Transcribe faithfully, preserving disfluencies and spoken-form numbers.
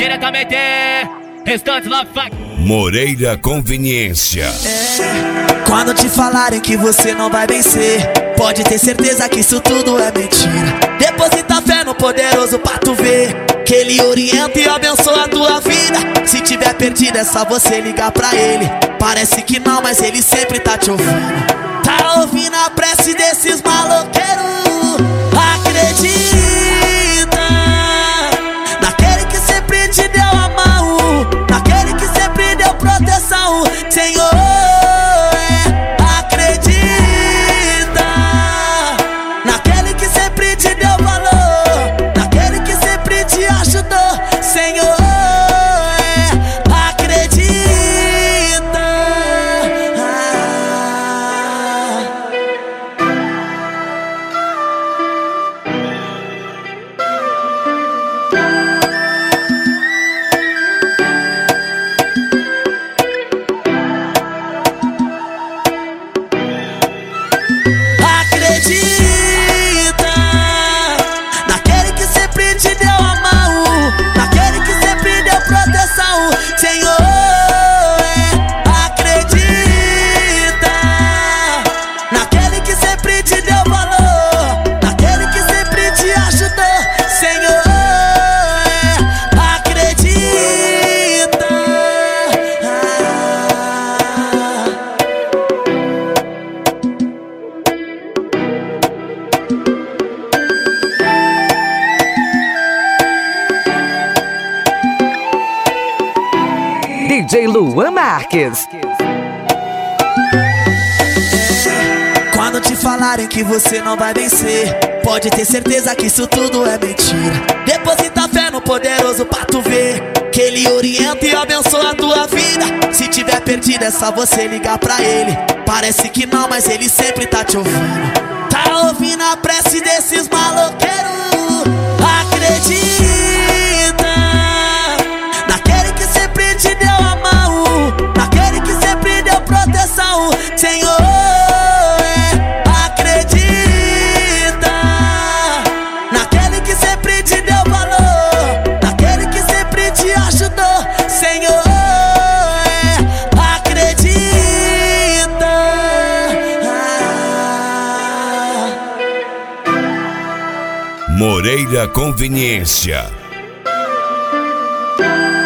diretamente, Restante Love Fuck. Moreira Conveniência. É, quando te falarem que você não vai vencer, pode ter certeza que isso tudo é mentira. Deposita fé no poderoso pra tu ver que ele orienta e abençoa a tua vida. Se tiver perdido é só você ligar pra ele. Parece que não, mas ele sempre tá te ouvindo. Tá ouvindo a prece desses maloqueiros. Acredita naquele que sempre te deu a mão, naquele que sempre deu proteção, Senhor. É, acredita naquele que sempre te deu valor, naquele que sempre te ajudou, Senhor. D J Luan Marques. Quando te falarem que você não vai vencer, pode ter certeza que isso tudo é mentira. Deposita fé no poderoso pra tu ver que ele orienta e abençoa a tua vida. Se tiver perdido é só você ligar pra ele. Parece que não, mas ele sempre tá te ouvindo. Tá ouvindo a prece desses maloqueiros. Acredita naquele que sempre te deu a mão, naquele que sempre deu proteção, Senhor. Moreira Conveniência.